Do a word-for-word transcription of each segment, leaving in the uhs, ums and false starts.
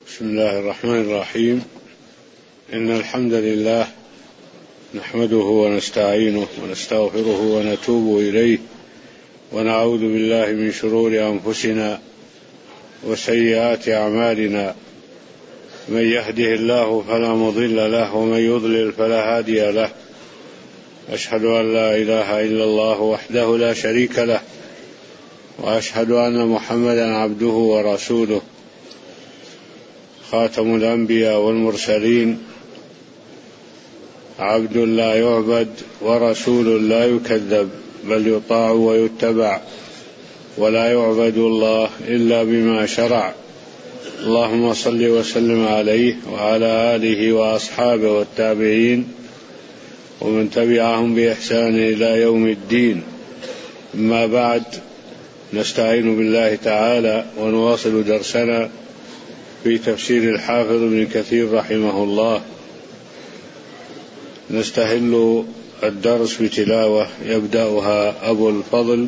بسم الله الرحمن الرحيم. إن الحمد لله نحمده ونستعينه ونستغفره ونتوب إليه ونعوذ بالله من شرور أنفسنا وسيئات أعمالنا، من يهده الله فلا مضل له ومن يضلل فلا هادي له. أشهد أن لا إله إلا الله وحده لا شريك له، وأشهد أن محمدا عبده ورسوله، خاتم الأنبياء والمرسلين، عبد لا يعبد ورسول لا يكذب، بل يطاع ويتبع، ولا يعبد الله إلا بما شرع. اللهم صل وسلم عليه وعلى آله وأصحابه والتابعين ومن تبعهم بإحسان إلى يوم الدين. أما بعد، نستعين بالله تعالى ونواصل درسنا في تفسير الحافظ ابن كثير رحمه الله. نستهل الدرس بتلاوة يبدأها أبو الفضل،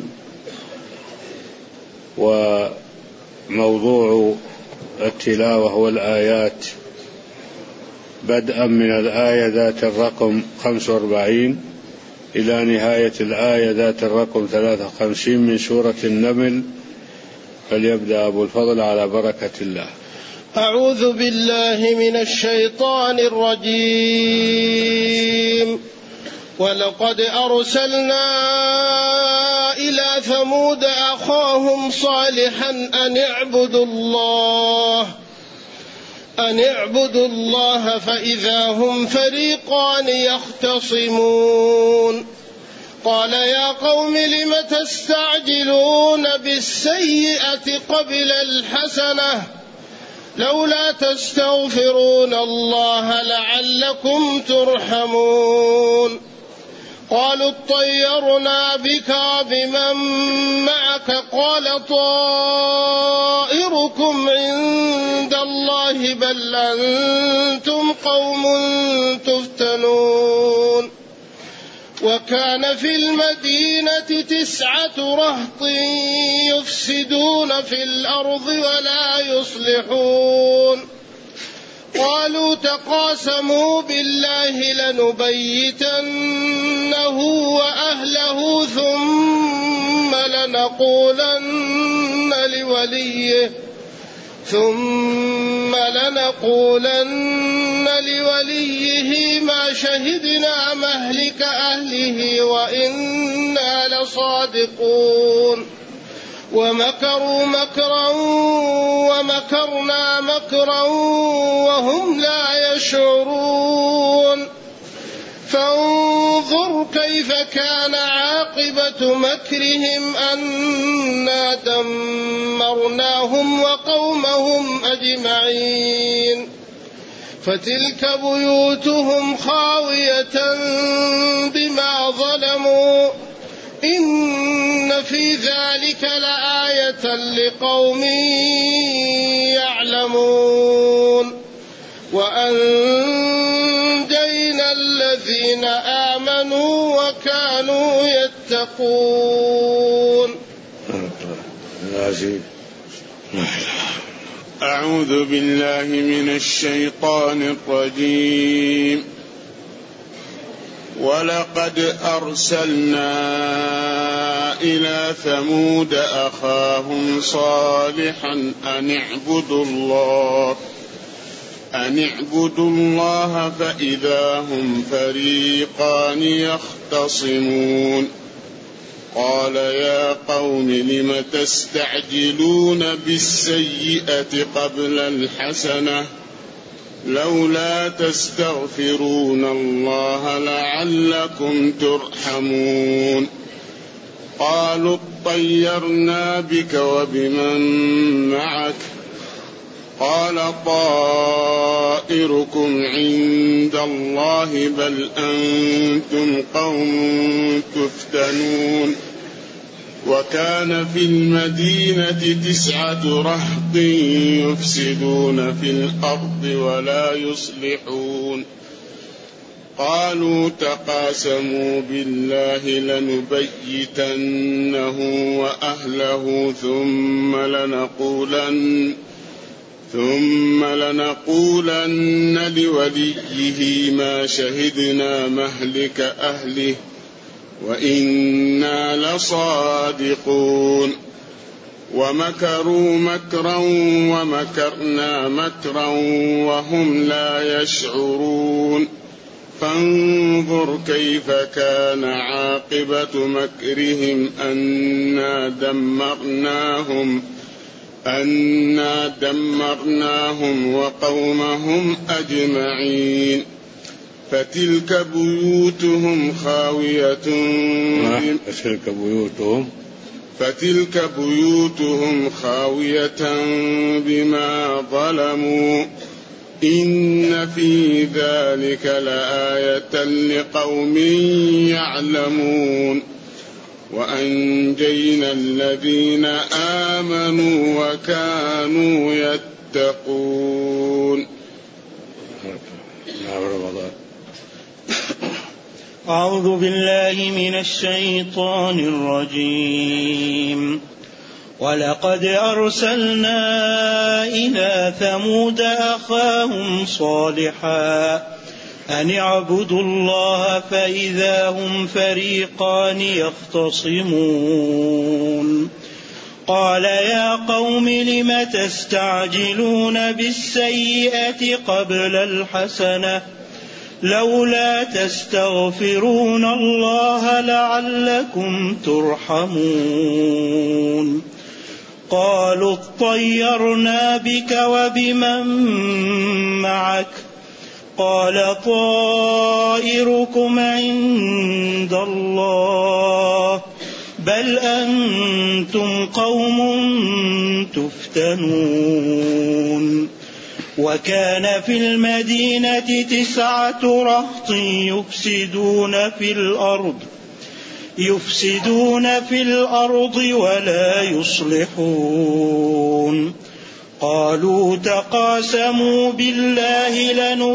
وموضوع التلاوة هو الآيات، بدءا من الآية ذات الرقم خمسة وأربعين إلى نهاية الآية ذات الرقم ثلاثة وخمسين من سورة النمل. فليبدأ أبو الفضل على بركة الله. أعوذ بالله من الشيطان الرجيم. ولقد أرسلنا إلى ثمود أخاهم صالحا أن اعبدوا الله أن اعبدوا الله فإذا هم فريقان يختصمون. قال يا قوم لم تستعجلون بالسيئة قبل الحسنة، لولا تستغفرون الله لعلكم ترحمون. قالوا اطيرنا بك وبمن معك، قال طائركم عند الله بل أنتم قوم تفتنون. وكان في المدينة تسعة رهط يفسدون في الأرض ولا يصلحون. قالوا تقاسموا بالله لنبيتنه وأهله ثم لنقولن لوليه ثم لنقولن لوليه ما شهدنا مهلك أهله وإنا لصادقون. ومكروا مكرا ومكرنا مكرا وهم لا يشعرون. فانظر كيف كان عاقبة مكرهم أنا دمرناهم وقومهم أجمعين. فتلك بيوتهم خاوية بما ظلموا، إن في ذلك لآية لقوم يعلمون. وأنجينا الذين آمنوا وكانوا يتقون. أعوذ بالله من الشيطان الرجيم. ولقد أرسلنا إلى ثمود أخاهم صالحا أن اعبدوا الله أن اعبدوا الله فإذا هم فريقان يختصمون. قال يا قوم لم تستعجلون بالسيئة قبل الحسنة، لولا تستغفرون الله لعلكم ترحمون. قالوا اطيرنا بك وبمن معك، قال طائركم عند الله بل أنتم قوم تفتنون. وكان في المدينة تسعة رهط يفسدون في الأرض ولا يصلحون. قالوا تقاسموا بالله لنبيتنه وأهله ثم لنقولن ثم لنقولن لوليه ما شهدنا مهلك أهله وإنا لصادقون ومكروا مكرا ومكرنا مكرا وهم لا يشعرون فانظر كيف كان عاقبة مكرهم أنا دمرناهم أنا دمرناهم وقومهم أجمعين فتلك بيوتهم خاوية فتلك بيوتهم فتلك بيوتهم خاوية بما ظلموا إن في ذلك لآية لقوم يعلمون وأنجينا الذين آمنوا وكانوا يتقون. أعوذ بالله من الشيطان الرجيم. ولقد أرسلنا إلى ثمود أخاهم صالحا أن اعبدوا الله فإذا هم فريقان يختصمون قال يا قوم لم تستعجلون بالسيئة قبل الحسنة لولا تستغفرون الله لعلكم ترحمون قالوا اطيرنا بك وبمن معك قال طائركم عند الله بل أنتم قوم تفتنون وكان في المدينة تسعة رهط يفسدون في الأرض يفسدون في الأرض ولا يصلحون قالوا تقاسموا بالله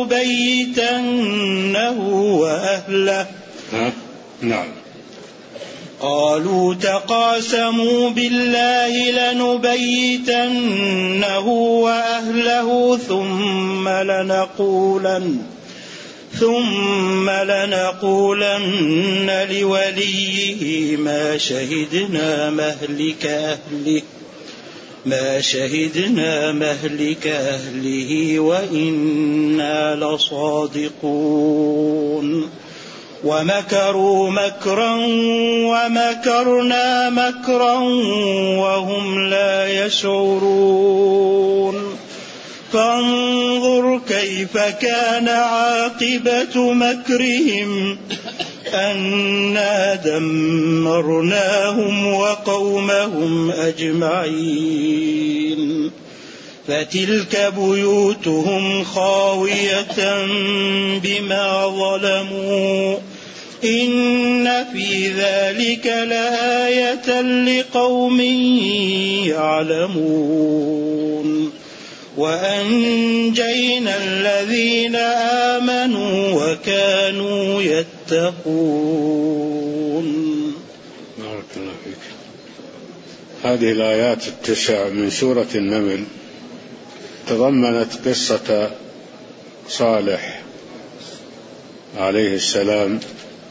لنبيتنه وأهله نعم قالوا تقاسموا بالله لنبيتنه وأهله ثم لنقولن ثم لنقولن لوليه ما شهدنا مهلك أهله ما شهدنا مهلك أهله وإنا لصادقون ومكروا مكرا ومكرنا مكرا وهم لا يشعرون فانظر كيف كان عاقبة مكرهم أنا دمرناهم وقومهم أجمعين فتلك بيوتهم خاوية بما ظلموا إن في ذلك لآية لقوم يعلمون وأنجينا الذين آمنوا وكانوا يتقون. بارك الله فيك. هذه الآيات التسع من سورة النمل تضمنت قصة صالح عليه السلام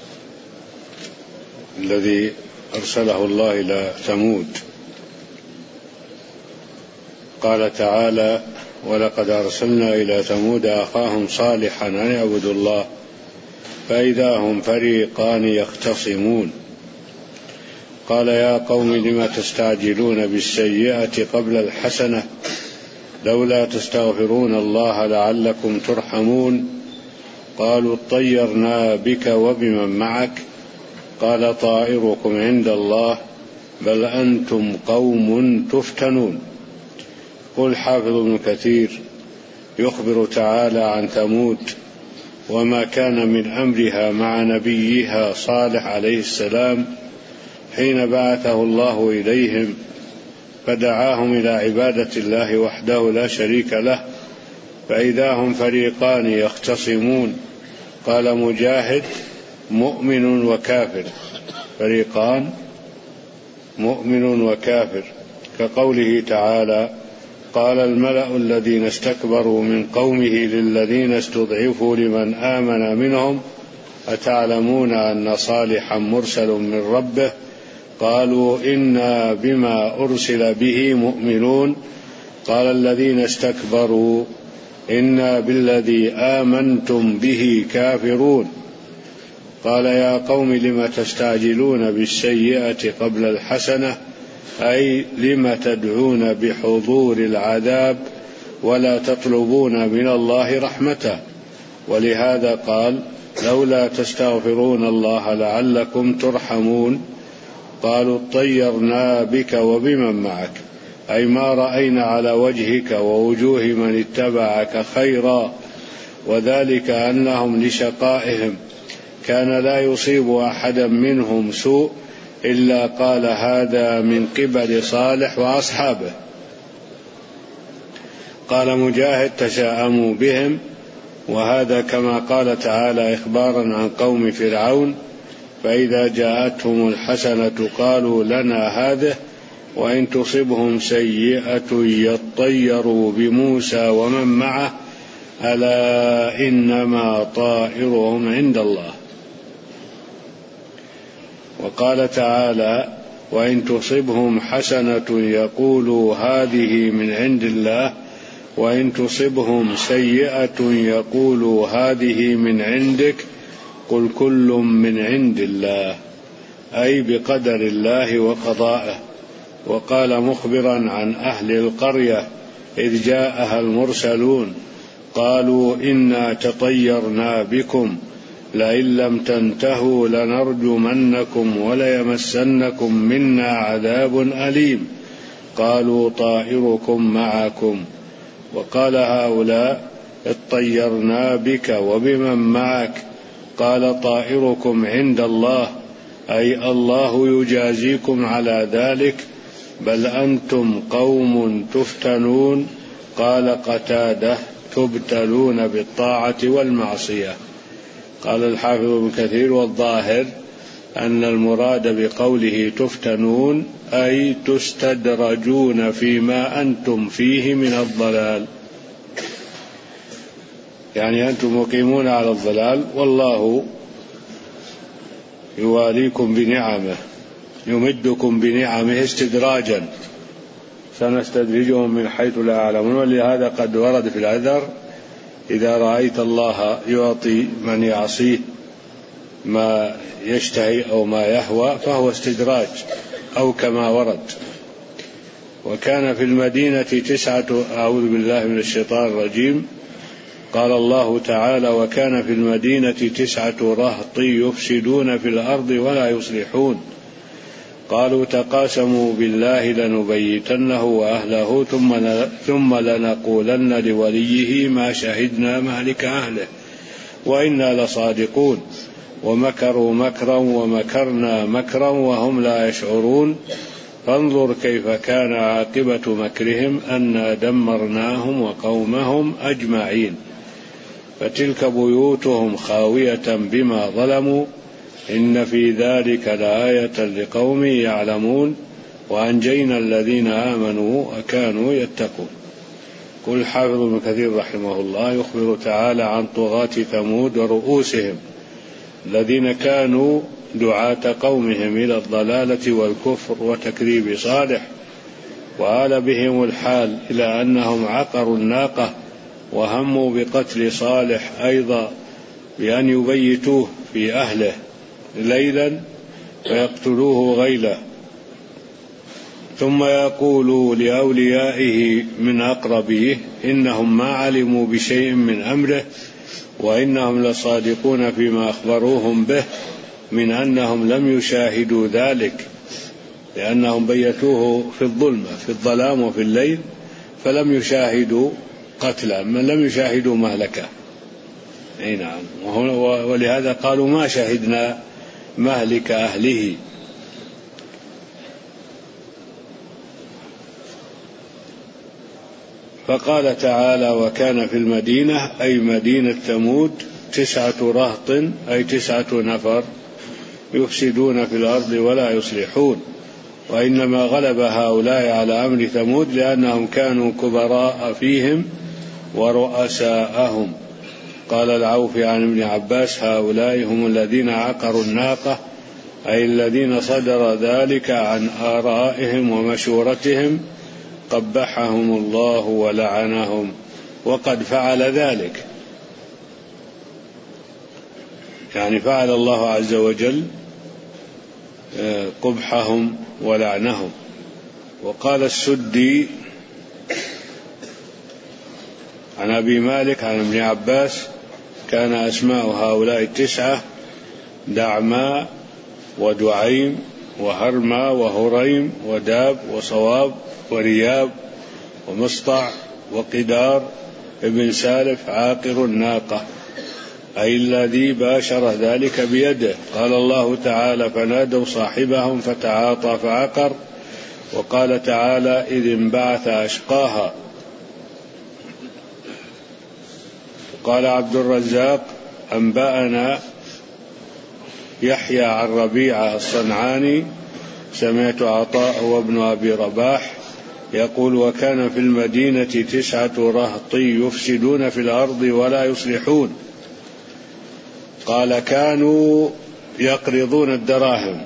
الذي أرسله الله إلى ثمود. قال تعالى ولقد أرسلنا إلى ثمود أخاهم صالحا أن اعبدوا الله فإذا هم فريقان يختصمون قال يا قوم لم تستعجلون بالسيئة قبل الحسنة لولا تستغفرون الله لعلكم ترحمون قالوا اطيرنا بك وبمن معك قال طائركم عند الله بل أنتم قوم تفتنون. قل حافظ ابن كثير يخبر تعالى عن ثمود وما كان من أمرها مع نبيها صالح عليه السلام حين بعثه الله إليهم فدعاهم إلى عبادة الله وحده لا شريك له فإذا هم فريقان يختصمون. قال مجاهد مؤمن وكافر، فريقان مؤمن وكافر، كقوله تعالى قال الملأ الذين استكبروا من قومه للذين استضعفوا لمن آمن منهم أتعلمون أن صالحا مرسل من ربه قالوا إنا بما أرسل به مؤمنون قال الذين استكبروا إنا بالذي آمنتم به كافرون قال يا قوم لم تستعجلون بالسيئة قبل الحسنة أي لم تدعون بحضور العذاب ولا تطلبون من الله رحمته. ولهذا قال لولا تستغفرون الله لعلكم ترحمون قالوا اطيرنا بك وبمن معك أي ما رأينا على وجهك ووجوه من اتبعك خيرا وذلك أنهم لشقائهم كان لا يصيب أحدا منهم سوء إلا قال هذا من قبل صالح وأصحابه. قال مجاهد تشاءموا بهم، وهذا كما قال تعالى إخبارا عن قوم فرعون فإذا جاءتهم الحسنة قالوا لنا هذه وإن تصبهم سيئة يطيروا بموسى ومن معه ألا إنما طائرهم عند الله. وقال تعالى وإن تصبهم حسنة يقولوا هذه من عند الله وإن تصبهم سيئة يقولوا هذه من عندك قل كل من عند الله أي بقدر الله وقضائه. وقال مخبرا عن أهل القرية إذ جاءها المرسلون قالوا إنا تطيرنا بكم لئن لم تنتهوا لنرجمنكم وليمسنكم منا عذاب أليم قالوا طائركم معكم. وقال هؤلاء اطيرنا بك وبمن معك قال طائركم عند الله أي الله يجازيكم على ذلك بل أنتم قوم تفتنون قال قتادة تبتلون بالطاعة والمعصية. قال الحافظ ابن كثير والظاهر أن المراد بقوله تفتنون أي تستدرجون فيما أنتم فيه من الضلال، يعني أنتم مقيمون على الضلال والله يواليكم بنعمه يمدكم بنعمه استدراجا سنستدرجهم من حيث لا يعلمون. ولهذا قد ورد في الأثر إذا رأيت الله يعطي من يعصيه ما يشتهي أو ما يهوى فهو استدراج أو كما ورد. وكان في المدينة تسعة أعوذ بالله من الشيطان الرجيم قال الله تعالى وكان في المدينة تسعة رهط يفسدون في الأرض ولا يصلحون قالوا تقاسموا بالله لنبيتنه وأهله ثم ثم لنقولن لوليه ما شهدنا مهلك أهله وإنا لصادقون ومكروا مكرا ومكرنا مكرا وهم لا يشعرون فانظر كيف كان عاقبة مكرهم أنا دمرناهم وقومهم أجمعين فتلك بيوتهم خاوية بما ظلموا إن في ذلك لآية لقوم يعلمون وأنجينا الذين آمنوا وكانوا يتقون. قل حافظ ابن كثير رحمه الله يخبر تعالى عن طغاة ثمود ورؤوسهم الذين كانوا دعاة قومهم إلى الضلالة والكفر وتكذيب صالح وآل بهم الحال إلى أنهم عقروا الناقة وهموا بقتل صالح أيضا بأن يبيتوه في أهله ليلا ويقتلوه غيلا ثم يقولوا لأوليائه من أقربيه إنهم ما علموا بشيء من أمره وإنهم لصادقون فيما أخبروهم به من أنهم لم يشاهدوا ذلك لأنهم بيتوه في الظلمة في الظلام وفي الليل فلم يشاهدوا قتلا من لم يشاهدوا مهلكه. أي نعم. ولهذا قالوا ما شهدنا مهلك أهله. فقال تعالى وكان في المدينة أي مدينة ثمود تسعة رهط أي تسعة نفر يفسدون في الأرض ولا يصلحون وإنما غلب هؤلاء على أمر ثمود لأنهم كانوا كبراء فيهم ورؤساءهم. قال العوفي عن ابن عباس: هؤلاء هم الذين عقروا الناقة، أي الذين صدر ذلك عن آرائهم ومشورتهم، قبحهم الله ولعنهم، وقد فعل ذلك، يعني فعل الله عز وجل قبحهم ولعنهم. وقال السدي عن أبي مالك عن ابن عباس: كان أسماء هؤلاء التسعة دعماء ودعيم وهرما وهريم وداب وصواب ورياب ومسطع وقدار ابن سالف عاقر الناقة، أي الذي باشر ذلك بيده. قال الله تعالى: فنادوا صاحبهم فتعاطى فعقر. وقال تعالى: إذ انبعث أشقاها. قال عبد الرزاق: أنبأنا يحيى عن ربيعة الصنعاني: سمعت عطاء وابن أبي رباح يقول: وكان في المدينة تسعة رهط يفسدون في الأرض ولا يصلحون. قال: كانوا يقرضون الدراهم،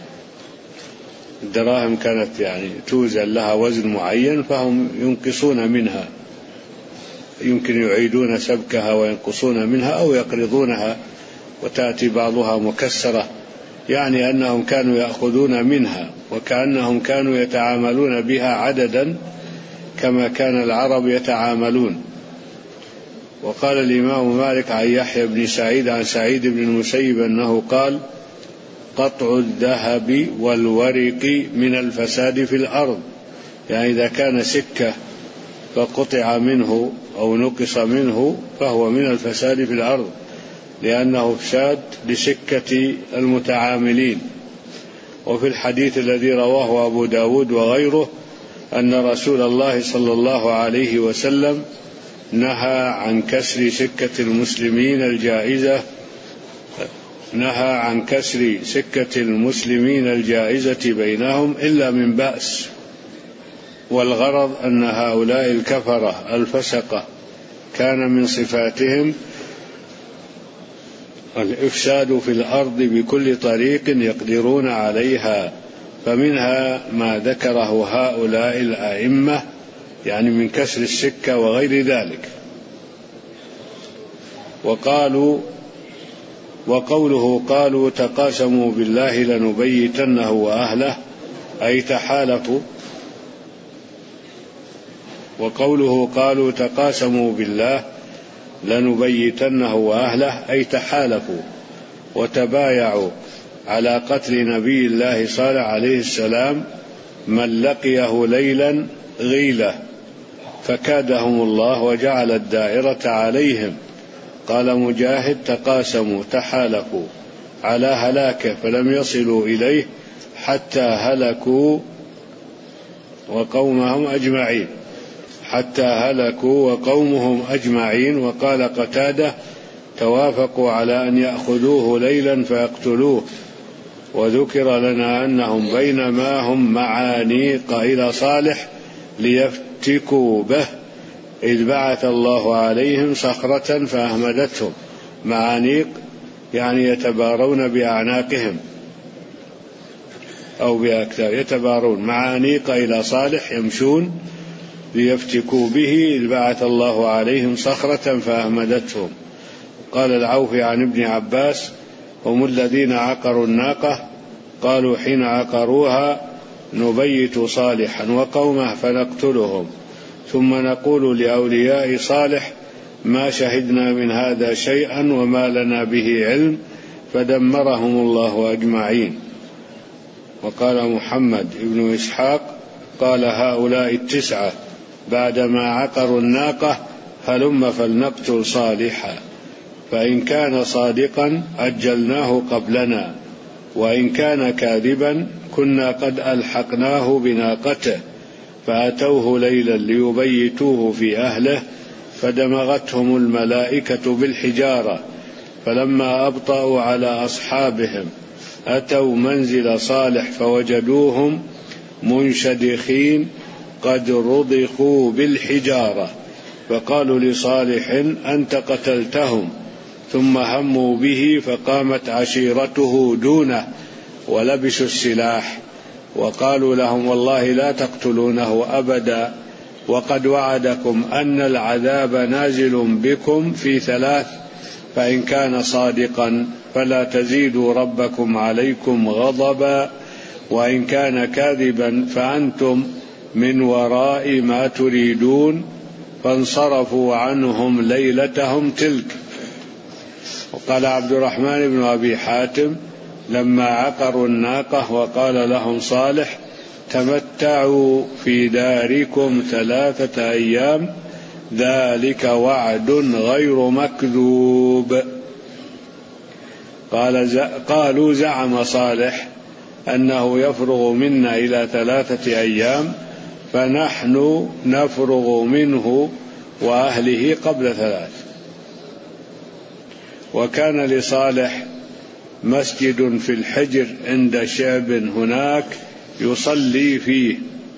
الدراهم كانت يعني توزن لها وزن معين، فهم ينقصون منها، يمكن يعيدون سبكها وينقصون منها أو يقرضونها وتأتي بعضها مكسرة، يعني أنهم كانوا يأخذون منها وكأنهم كانوا يتعاملون بها عددا كما كان العرب يتعاملون. وقال الإمام مالك عن يحيى بن سعيد عن سعيد بن المسيب أنه قال: قطع الذهب والورق من الفساد في الأرض، يعني إذا كان سكة فقطع منه أو نقص منه فهو من الفساد في الأرض، لأنه فساد لسكة المتعاملين. وفي الحديث الذي رواه أبو داود وغيره أن رسول الله صلى الله عليه وسلم نهى عن كسر سكة المسلمين الجائزة نهى عن كسر سكة المسلمين الجائزة بينهم إلا من بأس. والغرض أن هؤلاء الكفرة الفسقة كان من صفاتهم الإفساد في الأرض بكل طريق يقدرون عليها، فمنها ما ذكره هؤلاء الأئمة، يعني من كسر السكة وغير ذلك. وقالوا وقوله: قالوا تقاسموا بالله لنبيتنه وأهله، أي تحالفوا. وقوله: قالوا تقاسموا بالله لنبيتنه وأهله، أي تحالفوا وتبايعوا على قتل نبي الله صالح عليه السلام من لقيه ليلا غيلة، فكادهم الله وجعل الدائرة عليهم. قال مجاهد: تقاسموا تحالفوا على هلاكه فلم يصلوا إليه حتى هلكوا وقومهم أجمعين حتى هلكوا وقومهم أجمعين. وقال قتادة: توافقوا على أن يأخذوه ليلا فيقتلوه. وذكر لنا أنهم بينما هم معانيق إلى صالح ليفتكوا به إذ بعث الله عليهم صخرة فأهمدتهم. معانيق يعني يتبارون بأعناقهم أو بأكتاف، يتبارون. معانيق إلى صالح يمشون ليفتكوا به إذ بعث الله عليهم صخرة فأهمدتهم. قال العوفي عن ابن عباس: هم الذين عقروا الناقة، قالوا حين عقروها: نبيت صالحا وقومه فنقتلهم، ثم نقول لأولياء صالح: ما شهدنا من هذا شيئا وما لنا به علم، فدمرهم الله أجمعين. وقال محمد بن إسحاق: قال هؤلاء التسعة بعدما عقروا الناقة: هلم فلنقتل صالحا، فإن كان صادقا أجلناه قبلنا، وإن كان كاذبا كنا قد ألحقناه بناقته، فأتوه ليلا ليبيتوه في أهله، فدمغتهم الملائكة بالحجارة، فلما أبطأوا على أصحابهم أتوا منزل صالح فوجدوهم منشدخين قد رضخوا بالحجارة، فقالوا لصالح أنت قتلتهم، ثم هموا به فقامت عشيرته دونه ولبسوا السلاح، وقالوا لهم والله لا تقتلونه أبدا، وقد وعدكم أن العذاب نازل بكم في ثلاث، فإن كان صادقا فلا تزيدوا ربكم عليكم غضبا، وإن كان كاذبا فأنتم من وراء ما تريدون. فانصرفوا عنهم ليلتهم تلك. وقال عبد الرحمن بن أبي حاتم لما عقروا الناقة وقال لهم صالح تمتعوا في داركم ثلاثة أيام ذلك وعد غير مكذوب. قال قالوا زعم صالح أنه يفرغ منا إلى ثلاثة أيام، فنحن نفرغ منه وأهله قبل ثلاث. وكان لصالح مسجد في الحجر عند شعب هناك يصلي فيه،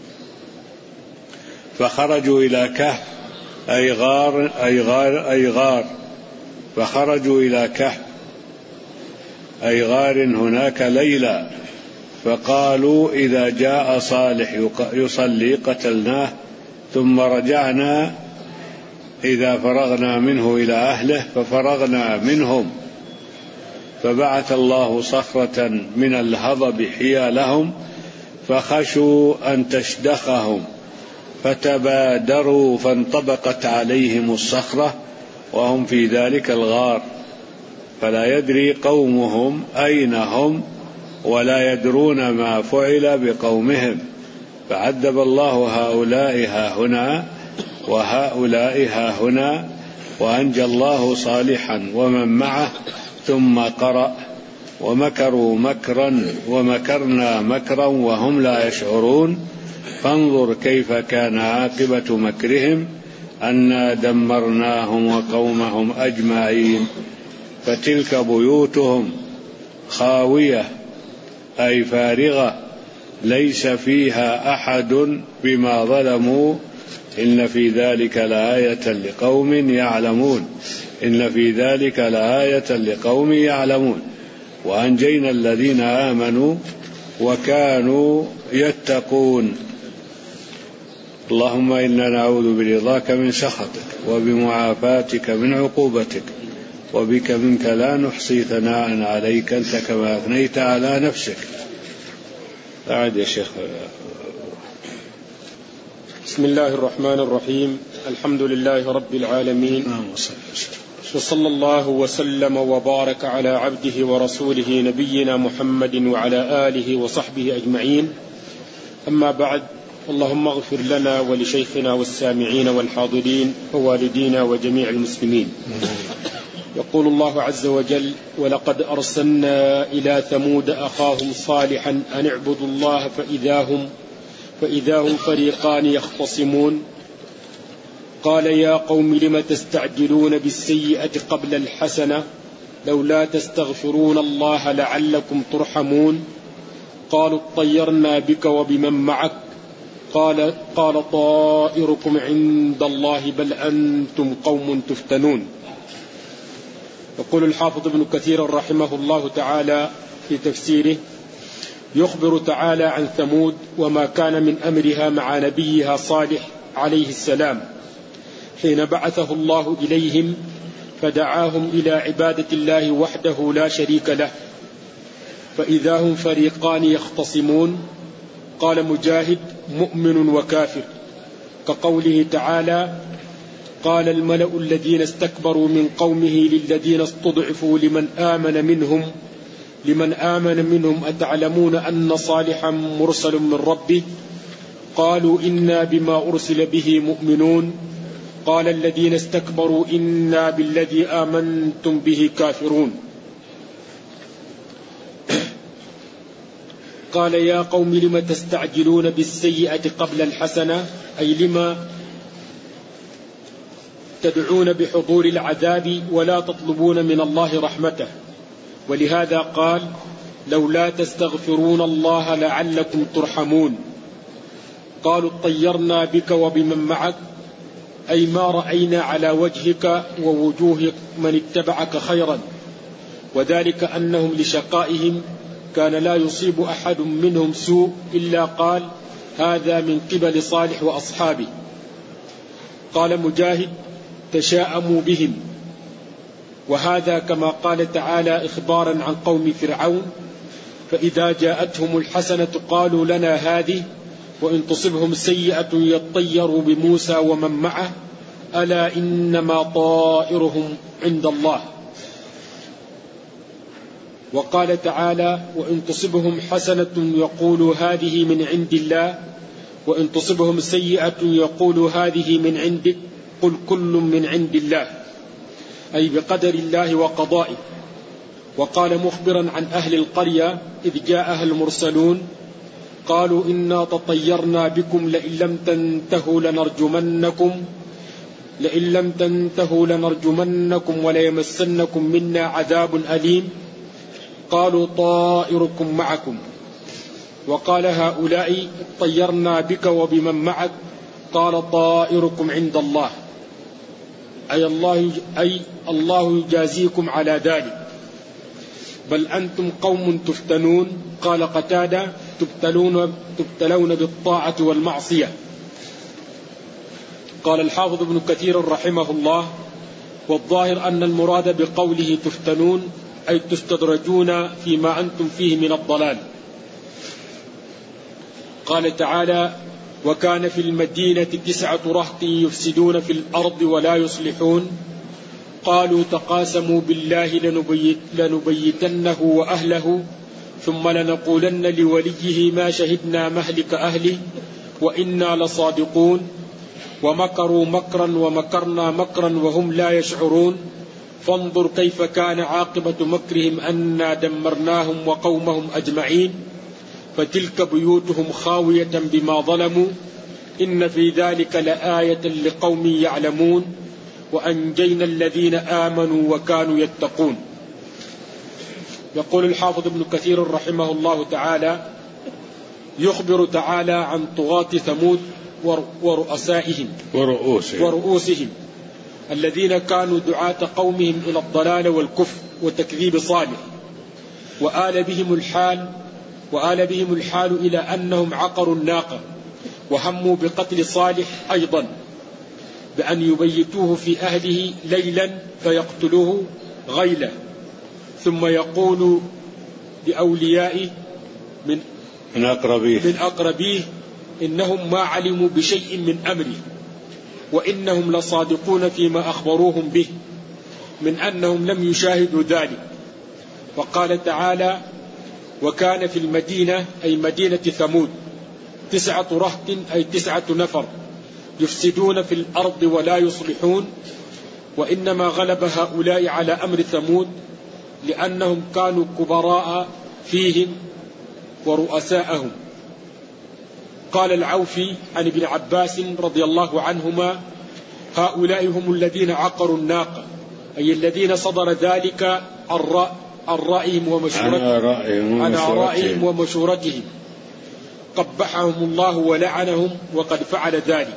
فخرجوا إلى كهف أي غار أي غار أي غار فخرجوا إلى كهف أي غار هناك ليلا، فقالوا إذا جاء صالح يصلي قتلناه، ثم رجعنا إذا فرغنا منه إلى أهله ففرغنا منهم. فبعث الله صخرة من الهضب حيالهم فخشوا أن تشدخهم، فتبادروا فانطبقت عليهم الصخرة وهم في ذلك الغار، فلا يدري قومهم أين هم ولا يدرون ما فعل بقومهم، فعذب الله هؤلاء ها هنا وهؤلاء ها هنا، وأنجى الله صالحا ومن معه. ثم قرأ ومكروا مكرا ومكرنا مكرا وهم لا يشعرون، فانظر كيف كان عاقبة مكرهم أنا دمرناهم وقومهم أجمعين. فتلك بيوتهم خاوية أي فارغة ليس فيها أحد بما ظلموا، إن في ذلك لآية لقوم يعلمون إن في ذلك لآية لقوم يعلمون. وأنجينا الذين آمنوا وكانوا يتقون. اللهم إنا نعوذ برضاك من سخطك وبمعافاتك من عقوبتك، وبك منك لا نحصي ثناء عليك أنت كما أثنيت على نفسك. أعد يا شيخ. بسم الله الرحمن الرحيم. الحمد لله رب العالمين، وصلى الله وسلم وبارك على عبده ورسوله نبينا محمد وعلى آله وصحبه أجمعين. أما بعد، اللهم اغفر لنا ولشيخنا والسامعين والحاضرين ووالدينا وجميع المسلمين. يقول الله عز وجل: ولقد أرسلنا إلى ثمود أخاهم صالحا أن اعبدوا الله فإذا هم فإذا هم فريقان يختصمون. قال يا قوم لم تستعجلون بالسيئة قبل الحسنة لولا تستغفرون الله لعلكم ترحمون. قالوا اطيرنا بك وبمن معك قال قال طائركم عند الله بل أنتم قوم تفتنون. يقول الحافظ ابن كثير رحمه الله تعالى في تفسيره: يخبر تعالى عن ثمود وما كان من أمرها مع نبيها صالح عليه السلام حين بعثه الله إليهم فدعاهم إلى عبادة الله وحده لا شريك له، فإذا هم فريقان يختصمون. قال مجاهد: مؤمن وكافر، كقوله تعالى: قال الملأ الذين استكبروا من قومه للذين استضعفوا لمن آمن منهم لمن آمن منهم أتعلمون أن صالحا مرسل من ربه؟ قالوا إنا بما أرسل به مؤمنون. قال الذين استكبروا إنا بالذي آمنتم به كافرون. قال يا قوم لم تستعجلون بالسيئة قبل الحسنة، أي لما تدعون بحضور العذاب ولا تطلبون من الله رحمته. ولهذا قال: لولا تستغفرون الله لعلكم ترحمون. قالوا اطيرنا بك وبمن معك أي ما رأينا على وجهك ووجوه من اتبعك خيرا، وذلك أنهم لشقائهم كان لا يصيب أحد منهم سوء إلا قال هذا من قبل صالح وأصحابه. قال مجاهد تشاءموا بهم، وهذا كما قال تعالى إخبارا عن قوم فرعون فإذا جاءتهم الحسنة قالوا لنا هذه وإن تصبهم سيئة يطيروا بموسى ومن معه ألا إنما طائرهم عند الله. وقال تعالى وإن تصبهم حسنة يقولوا هذه من عند الله وإن تصبهم سيئة يقولوا هذه من عندك قل كل من عند الله، أي بقدر الله وقضائه. وقال مخبرا عن أهل القرية إذ جاءها المرسلون قالوا إنا تطيرنا بكم لئن لم تنتهوا لنرجمنكم لئن لم تنتهوا لنرجمنكم وليمسنكم منا عذاب أليم قالوا طائركم معكم. وقال هؤلاء طيرنا بك وبمن معك قال طائركم عند الله، أي الله, أي الله يجازيكم على ذلك، بل أنتم قوم تفتنون. قال قتادة تبتلون, تبتلون بالطاعة والمعصية. قال الحافظ ابن كثير رحمه الله والظاهر أن المراد بقوله تفتنون أي تستدرجون فيما أنتم فيه من الضلال. قال تعالى وكان في المدينة تسعة رهط يفسدون في الأرض ولا يصلحون قالوا تقاسموا بالله لنبيت لنبيتنه وأهله ثم لنقولن لوليه ما شهدنا مهلك أهله وإنا لصادقون ومكروا مكرا ومكرنا مكرا وهم لا يشعرون فانظر كيف كان عاقبة مكرهم أنا دمرناهم وقومهم أجمعين فتلك بيوتهم خاوية بما ظلموا إن في ذلك لآية لقوم يعلمون وأنجينا الذين آمنوا وكانوا يتقون. يقول الحافظ ابن كثير رحمه الله تعالى يخبر تعالى عن طغاة ثمود ورؤسائهم ورؤوسهم, ورؤوسهم الذين كانوا دعاة قومهم إلى الضلال والكفر وتكذيب صالح، وآل بهم الحال وآل بهم الحال إلى أنهم عقروا الناقة وهموا بقتل صالح أيضا بأن يبيتوه في أهله ليلا فيقتلوه غيلا ثم يقول لأوليائه من من أقربيه, من أقربيه إنهم ما علموا بشيء من أمره وإنهم لصادقون فيما أخبروهم به من أنهم لم يشاهدوا ذلك. وقال تعالى وكان في المدينة أي مدينة ثمود تسعة رهط أي تسعة نفر يفسدون في الأرض ولا يصلحون، وإنما غلب هؤلاء على أمر ثمود لأنهم كانوا كبراء فيهم ورؤساءهم. قال العوفي عن ابن عباس رضي الله عنهما هؤلاء هم الذين عقروا الناقة أي الذين صدر ذلك عن رأيهم ومشورتهم, عن رأيهم ومشورتهم قبحهم الله ولعنهم وقد فعل ذلك.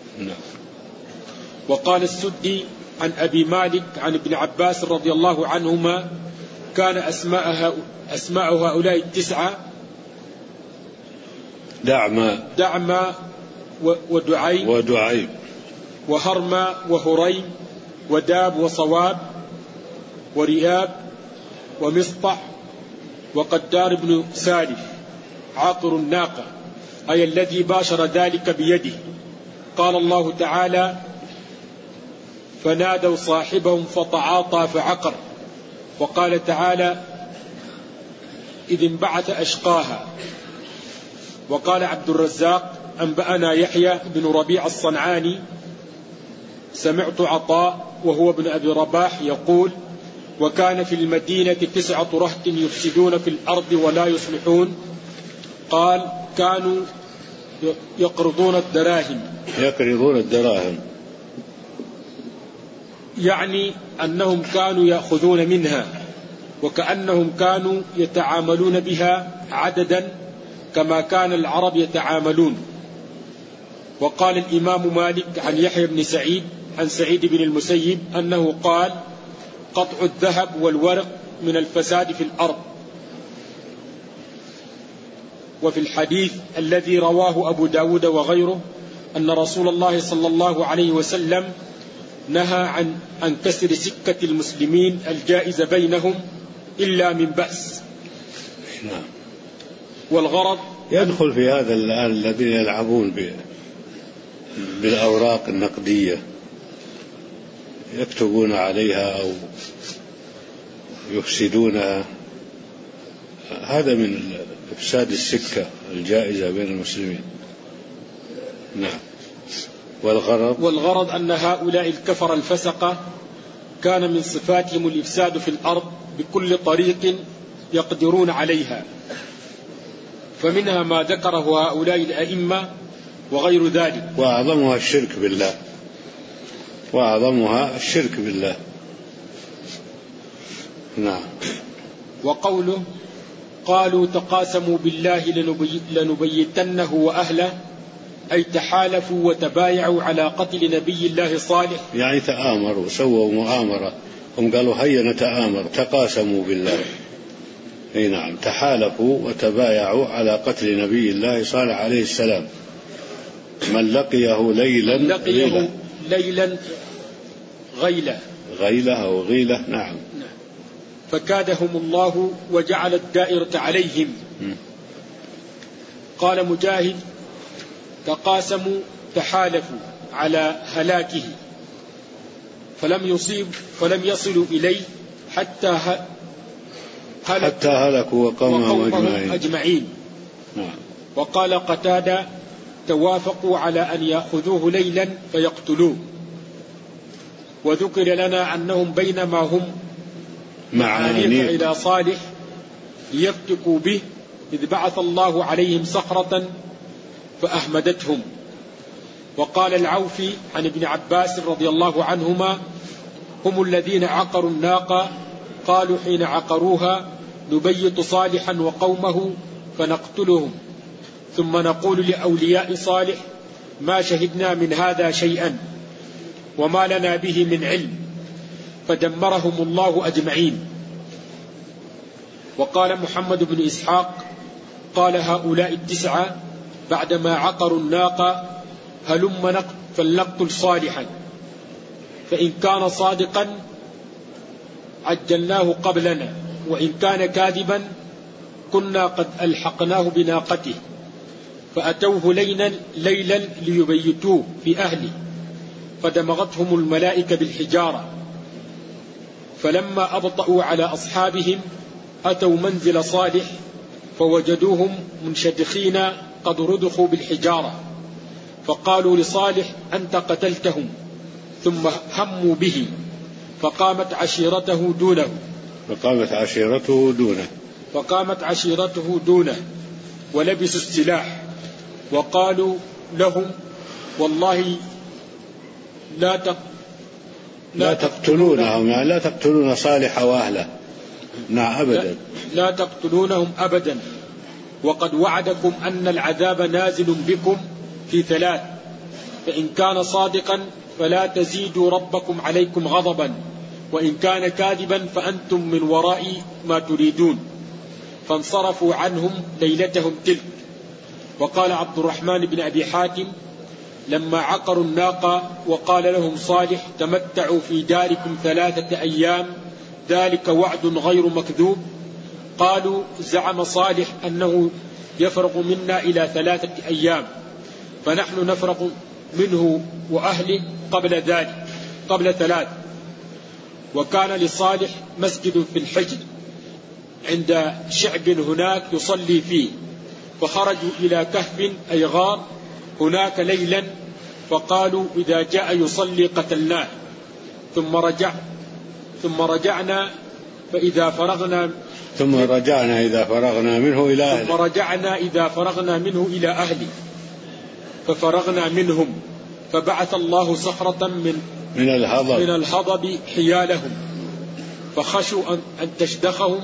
وقال السدي عن أبي مالك عن ابن عباس رضي الله عنهما كان أسماء, أسماء هؤلاء التسعة دعما دعما ودعيم ودعيم وهرما وهريم وداب وصواب ورياب ومسطح وقدار بن سالف عاقر الناقة أي الذي باشر ذلك بيده. قال الله تعالى فنادوا صاحبهم فتعاطى فعقر. وقال تعالى إذ انبعث أشقاها. وقال عبد الرزاق أنبأنا يحيى بن ربيع الصنعاني سمعت عطاء وهو ابن أبي رباح يقول وكان في المدينة تسعة رهط يفسدون في الأرض ولا يصلحون. قال كانوا يقرضون الدراهم يقرضون الدراهم يعني أنهم كانوا يأخذون منها وكأنهم كانوا يتعاملون بها عددا كما كان العرب يتعاملون. وقال الإمام مالك عن يحيى بن سعيد عن سعيد بن المسيب أنه قال: قطع الذهب والورق من الفساد في الأرض. وفي الحديث الذي رواه أبو داود وغيره أن رسول الله صلى الله عليه وسلم نهى عن عن كسر سكة المسلمين الجائز بينهم إلا من بأس. نعم. والغرض يدخل في هذا الآن الذين يلعبون بالأوراق النقدية، يكتبون عليها أو يفسدونها، هذا من إفساد السكة الجائزة بين المسلمين. نعم. والغرض والغرض أن هؤلاء الكفر الفسقة كان من صفاتهم الإفساد في الأرض بكل طريق يقدرون عليها، فمنها ما ذكره هؤلاء الأئمة وغير ذلك. وأعظمها الشرك بالله، وأعظمها الشرك بالله. نعم. وقوله: قالوا تقاسموا بالله لنبيتنه وأهله، أي تحالفوا وتبايعوا على قتل نبي الله صالح، يعني تآمروا، سووا مؤامرة، هم قالوا هيا نتآمر، تقاسموا بالله. اي نعم، تحالفوا وتبايعوا على قتل نبي الله صالح عليه السلام. من لقيه ليلا من لقيه غيلة, ليلا غيلة غيلة أو غيلة. نعم. فكادهم الله وجعل الدائرة عليهم. م. قال مجاهد: تقاسموا تحالفوا على هلاكه، فلم يصيب فلم يصلوا إليه حتى هلك حتى هلكوا وقومهم أجمعين, أجمعين. نعم. وقال قتادة: توافقوا على أن يأخذوه ليلا فيقتلوه. وذكر لنا أنهم بينما هم معانيق إلى صالح ليفتكوا به إذ بعث الله عليهم صخرة فأهمدتهم. وقال العوفي عن ابن عباس رضي الله عنهما: هم الذين عقروا الناقة، قالوا حين عقروها: نبيت صالحا وقومه فنقتلهم، ثم نقول لأولياء صالح: ما شهدنا من هذا شيئا وما لنا به من علم، فدمرهم الله أجمعين. وقال محمد بن إسحاق: قال هؤلاء التسعة بعدما عقروا الناقة: هلم فلنقتل صالحا، فإن كان صادقا عجلناه قبلنا، وإن كان كاذبا كنا قد ألحقناه بناقته. فأتوه ليلا, ليلا ليبيتوه في أهله، فدمغتهم الملائكة بالحجارة. فلما أبطأوا على أصحابهم أتوا منزل صالح فوجدوهم منشدخين قد رضخوا بالحجارة، فقالوا لصالح: أنت قتلتهم، ثم هموا به، فقامت عشيرته دونه فقامت عشيرته دونه فقامت عشيرته دونه ولبسوا السلاح، وقالوا لهم: والله لا تق... لا تقتلونهم، يعني لا تقتلون صالح وأهله. نعم أبدا. لا, لا تقتلونهم أبدا، وقد وعدكم أن العذاب نازل بكم في ثلاث، فإن كان صادقا فلا تزيدوا ربكم عليكم غضبا، وإن كان كاذبا فأنتم من وراء ما تريدون. فانصرفوا عنهم ليلتهم تلك. وقال عبد الرحمن بن أبي حاتم: لما عقروا الناقة وقال لهم صالح: تمتعوا في داركم ثلاثة أيام، ذلك وعد غير مكذوب، قالوا: زعم صالح أنه يفرغ منا إلى ثلاثة أيام، فنحن نفرغ منه وأهله قبل ذلك قبل ثلاث. وكان لصالح مسجد في الحجر عند شعب هناك يصلي فيه، فخرجوا إلى كهف أي غار هناك ليلا، فقالوا: إذا جاء يصلي قتلناه، ثم رجع ثم رجعنا فإذا فرغنا ثم رجعنا إذا فرغنا منه إلى أهله ثم رجعنا إذا فرغنا منه إلى أهله ففرغنا منهم، فبعث الله صخرة من من الهضب من الهضب حيالهم، فخشوا أن تشدخهم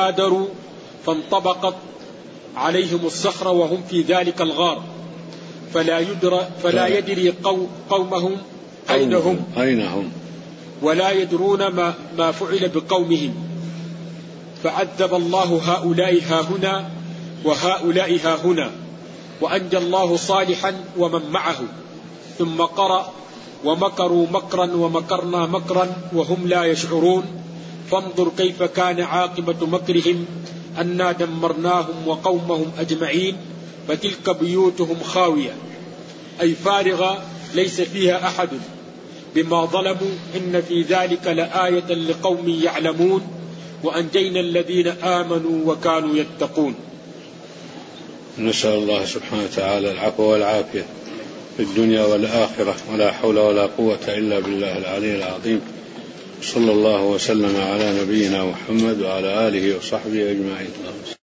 فتبادروا، فانطبقت عليهم الصخرة وهم في ذلك الغار، فلا يدرى فلا يدري قومهم أين هم أين هم ولا يدرون ما, ما فعل بقومهم، فعذب الله هؤلاء هاهنا وهؤلاء هاهنا، وأنجى الله صالحا ومن معه. ثم قرأ ومكروا مكرا ومكرنا مكرا وهم لا يشعرون، فانظر كيف كان عاقبة مكرهم أنا دمرناهم وقومهم أجمعين، فتلك بيوتهم خاوية أي فارغة ليس فيها أحد بما ظلموا، إن في ذلك لآية لقوم يعلمون، وأنجينا الذين آمنوا وكانوا يتقون. نسأل الله سبحانه وتعالى العفو والعافية في الدنيا والآخرة، ولا حول ولا قوة إلا بالله العلي العظيم. صلى الله وسلم على نبينا محمد وعلى آله وصحبه أجمعين.